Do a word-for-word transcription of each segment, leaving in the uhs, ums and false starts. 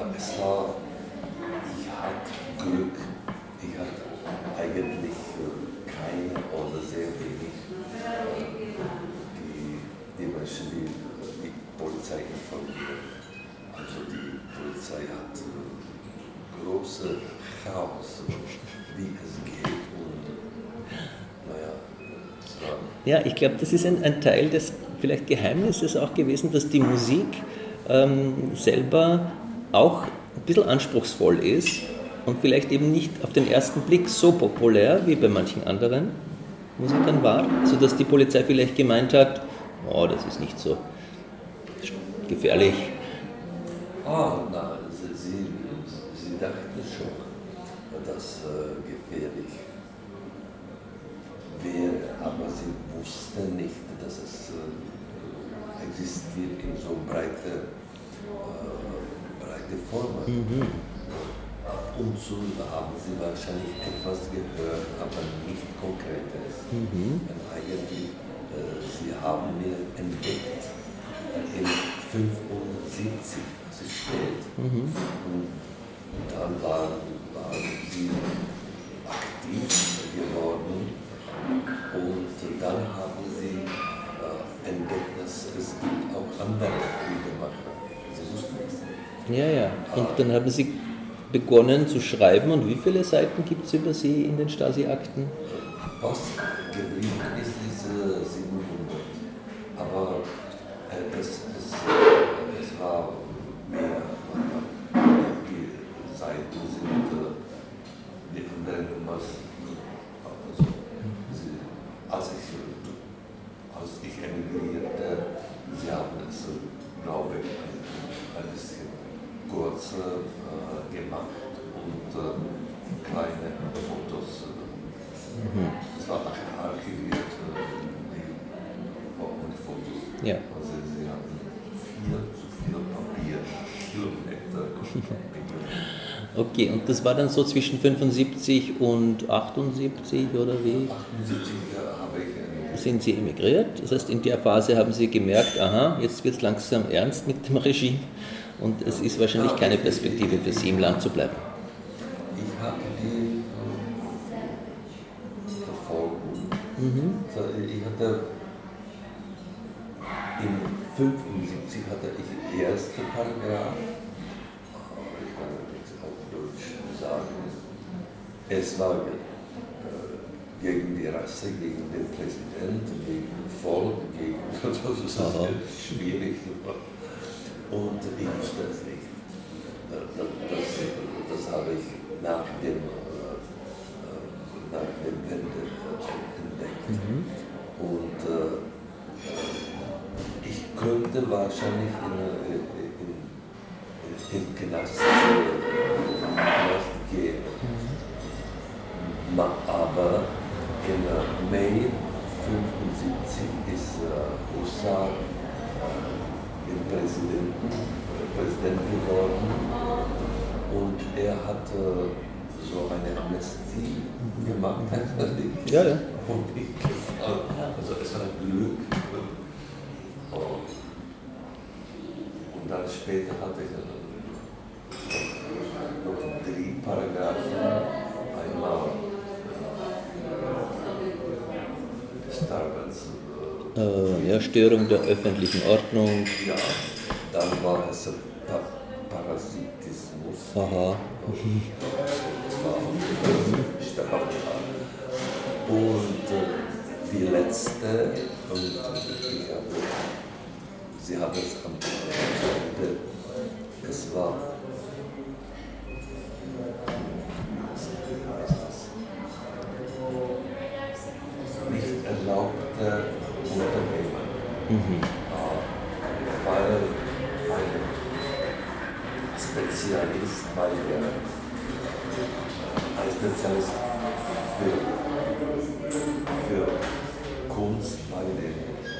Aber es war, ich hatte Glück, ich hatte eigentlich keine oder sehr wenig die, die Menschen, die die Polizei informieren. Also die Polizei hat große Chaos, wie es geht und naja, es war... Ja, ich glaube, das ist ein, ein Teil des vielleicht Geheimnisses auch gewesen, dass die Musik ähm, selber auch ein bisschen anspruchsvoll ist und vielleicht eben nicht auf den ersten Blick so populär wie bei manchen anderen Musikern war, sodass die Polizei vielleicht gemeint hat, oh, das ist nicht so gefährlich. Ah, nein, sie, sie, sie dachten schon, dass äh, gefährlich wäre, aber sie wussten nicht, dass es äh, existiert in so breite, äh, breite Formen. Mhm. Ab und zu haben sie wahrscheinlich etwas gehört, aber nicht Konkretes. Mhm. Und eigentlich, äh, sie haben mir entdeckt in fünfundsiebzig, das ist spät. Mhm. Und dann waren, waren sie aktiv geworden und dann haben sie äh, entdeckt, dass es gibt auch andere Liedermacher. Sie wussten es nicht. Ja, ja. Und dann haben sie begonnen zu schreiben. Und wie viele Seiten gibt es über sie in den Stasi-Akten? Was geblieben ist, ist äh, siebenhundert. Aber äh, es, es, es war mehr. Die Seiten sind äh, die anderen, was. Also, sie, als, ich, als ich emigrierte, sie haben es, glaube ich, ein, ein bisschen kurz äh, gemacht und äh, kleine Fotos. Äh, mhm. Es war archiviert, äh, ohne Fotos. Ja. Also sie hatten viel zu viel Papier, Kilometer. Okay, und das war dann so zwischen fünfundsiebzig und achtundsiebzig oder wie? achtundsiebzig ja, habe ich. Äh, Sind Sie emigriert? Das heißt, in der Phase haben Sie gemerkt, aha, jetzt wird es langsam ernst mit dem Regime und es ist wahrscheinlich keine Perspektive für Sie im Land zu bleiben. Ich habe die Verfolgung. Mhm. Also ich hatte in fünfundsiebzig hatte ich den ersten Paragraph. Ich kann jetzt auf Deutsch sagen. Es war äh, gegen die Rasse, gegen den Präsidenten, gegen das Volk, gegen das ist schwierig. Und ich wusste es nicht. Das, das, das habe ich nach dem, nach dem Wende entdeckt. Mhm. Und äh, ich könnte wahrscheinlich in, in, in, in Knast, Knast gehen. Mhm. Aber in Mai fünfundsiebzig ist äh, Hussar äh, Präsident, Präsident geworden und er hat äh, so eine Amnestie gemacht. Ja, ja. Und ich gefallen. Also es war Glück. Und dann später hatte ich noch drei Paragraphen. Einmal Disturbance. Äh, ja, Störung der öffentlichen Ordnung. Ja, dann war es pa Parasitismus. Aha. Und äh, die letzte, und ich habe, sie hat es am Ende, es war, nicht erlaubte Unternehmen, mhm. äh, weil ein Spezialist bei der, ein Spezialist für, für Kunst bei den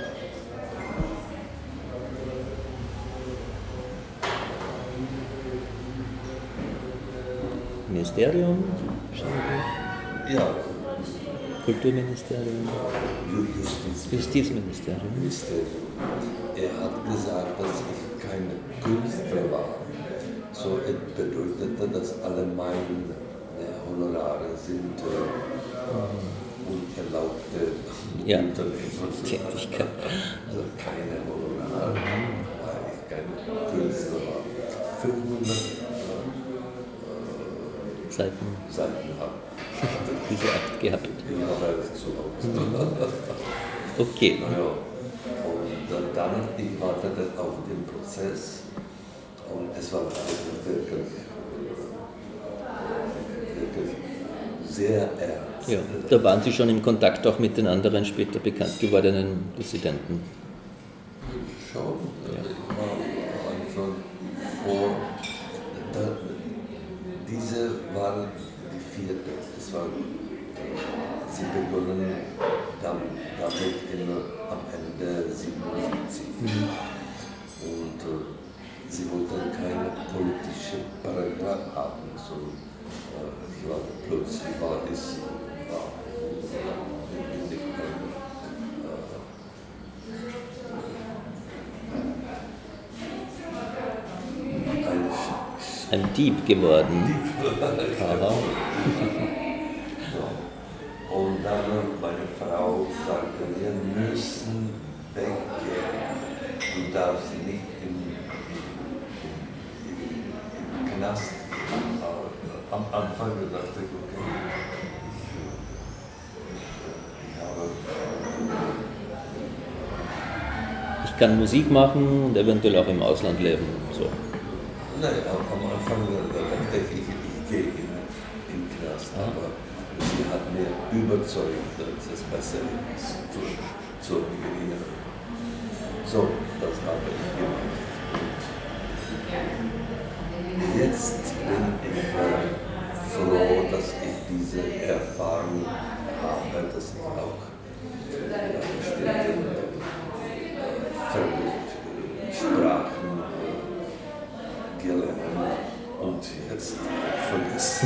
Ministerium? ja. Kulturministerium? Justizministerium. Justizministerium. Ministerium. Er hat gesagt, dass ich kein Künstler war, So bedeutete, dass alle meine Honorare sind äh, unerlaubte ja. Tätigkeit. Also keine Honorare, weil ich kein Künstler war. fünfhundert äh, Seiten, Seiten habe. diese Akt gehabt. Ich habe alles zu Hause. Okay. Naja. Und dann, ich wartete auf den Prozess und es war wirklich, wirklich sehr ernst. Ja, da waren Sie schon im Kontakt auch mit den anderen später bekannt gewordenen Dissidenten. Schon, ja. Ich war einfach vor, da, diese war die vierte, es war, sie begonnen damit in, am Ende siebenundsiebzig. Mhm. Und äh, sie wollten keine politische Paragraph haben, so äh, ich war plötzlich war es war, bin ich ein, ein, ein Dieb geworden. Dieb. Aha. Und dann meine Frau sagte, wir müssen weggehen. Du darfst nicht im, im, im Knast gehen. Aber am Anfang dachte ich, okay, ich, ich habe... Ich kann Musik machen und eventuell auch im Ausland leben. So. Nein, am Anfang dachte ich, ich, ich gehe in den Knast. Aber sie hat mir überzeugt, dass es besser ist, zu, zu beginnen. So, das habe ich gemacht. Und jetzt bin ich äh, froh, dass ich diese Erfahrung habe, dass ich auch äh, bestimmte äh, fremde Sprachen äh, gelernt und jetzt vergessen.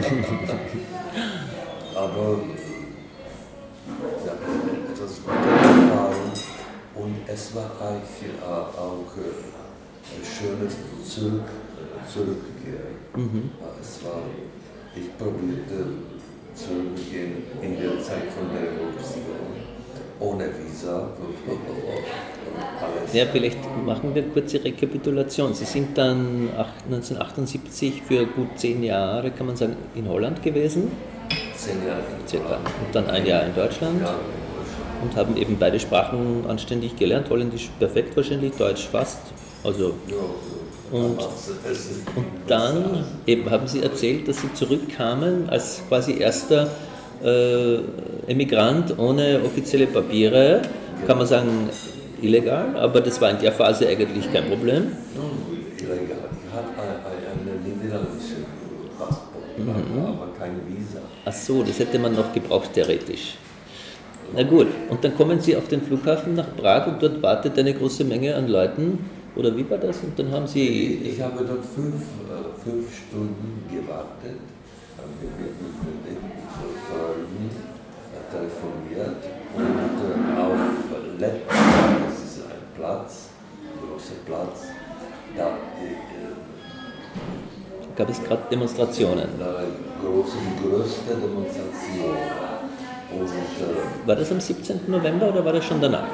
Aber ja, etwas gute Erfahrung und es war eigentlich auch äh, ein schönes Zurück, Zurückkehren. Mhm. Es war, ich probierte zurückgehen in der Zeit von der Revolution, ohne Visa und alles. Ja, vielleicht machen wir eine kurze Rekapitulation. Sie sind dann neunzehnhundertachtundsiebzig für gut zehn Jahre, kann man sagen, in Holland gewesen. Zehn Jahre. Circa. Und dann ein Jahr in Deutschland. Ja. Und haben eben beide Sprachen anständig gelernt. Holländisch perfekt wahrscheinlich, Deutsch fast. Also, Ja, und, und dann eben haben Sie erzählt, dass Sie zurückkamen als quasi erster äh, Emigrant ohne offizielle Papiere. Kann man sagen, illegal, aber das war in der Phase eigentlich kein Problem. Illegal. Ich hatte einen niederländischen Passport, mhm. aber kein Visa. Ach so, das hätte man noch gebraucht, theoretisch. Na gut, und dann kommen Sie auf den Flughafen nach Prag und dort wartet eine große Menge an Leuten. Oder wie war das? Und dann haben Sie... Ich habe dort fünf, äh, fünf Stunden gewartet, habe mit den Freunden telefoniert und äh, auf Lettland, das ist ein Platz, ein großer Platz, da äh, gab es gerade Demonstrationen. Da war eine große, die größte Demonstration. Und, äh, war das am siebzehnten November oder war das schon danach?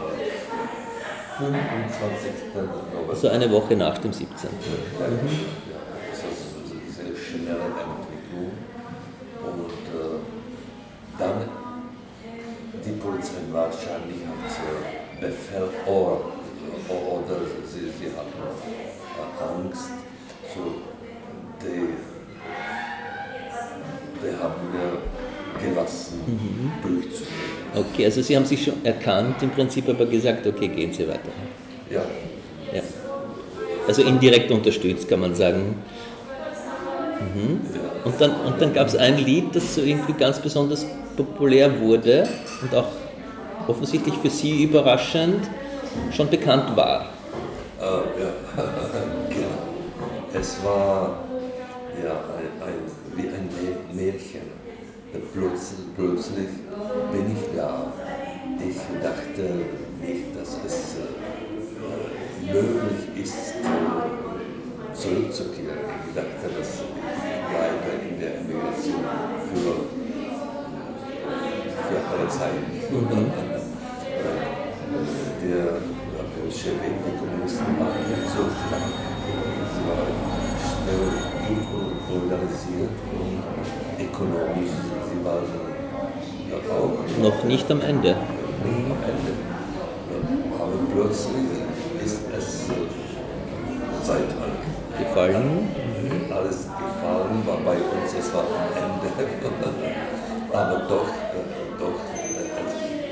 fünfundzwanzigsten November. Also eine Woche nach dem siebzehnten Ja, mhm. Ja, das ist eine sehr schnelle Entwicklung. Und äh, dann, die Polizei wahrscheinlich hat äh, Befehl oder, oder sie, sie hatten äh, Angst. So, die, die haben wir gelassen, mhm. durchzugehen. Okay, also Sie haben sich schon erkannt, im Prinzip aber gesagt, okay, gehen Sie weiter. Ja. Ja. Also indirekt unterstützt, kann man sagen. Mhm. Und dann, und dann gab es ein Lied, das so irgendwie ganz besonders populär wurde und auch offensichtlich für Sie überraschend schon bekannt war. Äh, ja, genau. Es war ja, ein, ein, wie ein Märchen. Plötzlich, plötzlich bin ich da. Ich dachte nicht, dass es äh, möglich ist, äh, zurückzukehren. Ich dachte, dass ich bleibe in der Emigration für, für alle Zeiten. Mhm. Der Bolschewik, die Kommunisten waren nicht so stark. Sie waren schnell gut organisiert und ökonomisch. Sie waren ja auch noch nicht am Ende. Nicht am Ende. Aber plötzlich ist es Zeit gefallen. Mhm. Alles gefallen war bei uns, es war am Ende. Aber doch, doch es,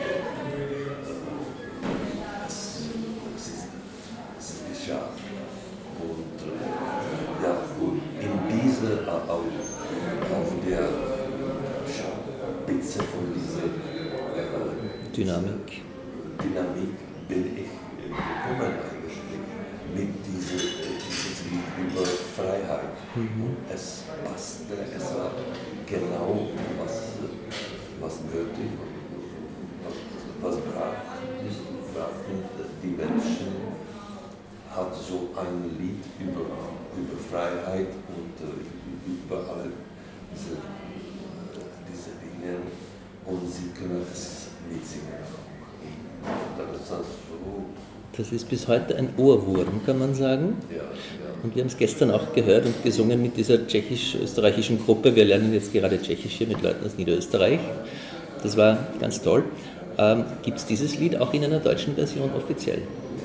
es, es, ist, es ist geschah. Und ja, und in diese, auf, auf der Spitze von dieser äh, Dynamik. Dynamik bin ich gekommen eigentlich mit diesem dieses Lied über Freiheit. Mhm. Es passte, es war genau was, was nötig, was brauchten die Menschen, hat so ein Lied über, über Freiheit und uh, über alle diese, uh, diese Dinge und sie können es mitsingen. Das ist bis heute ein Ohrwurm, kann man sagen. Ja, ja. Und wir haben es gestern auch gehört und gesungen mit dieser tschechisch-österreichischen Gruppe. Wir lernen jetzt gerade Tschechisch hier mit Leuten aus Niederösterreich. Das war ganz toll. Ähm, Gibt es dieses Lied auch in einer deutschen Version offiziell?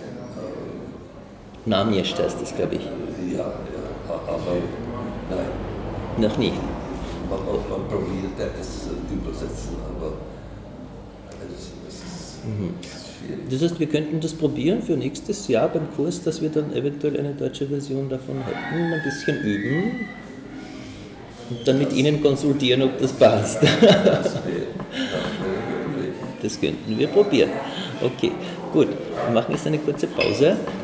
Ähm, Namjescht heißt das, glaube ich. Ja, ja, aber nein. Noch nicht. Man, man probiert es übersetzen, aber es, es ist mhm. schwierig. Das heißt, wir könnten das probieren für nächstes Jahr beim Kurs, dass wir dann eventuell eine deutsche Version davon hätten, ein bisschen üben und dann mit Ihnen konsultieren, ob das passt. Das könnten wir probieren. Okay, gut. Wir machen jetzt eine kurze Pause.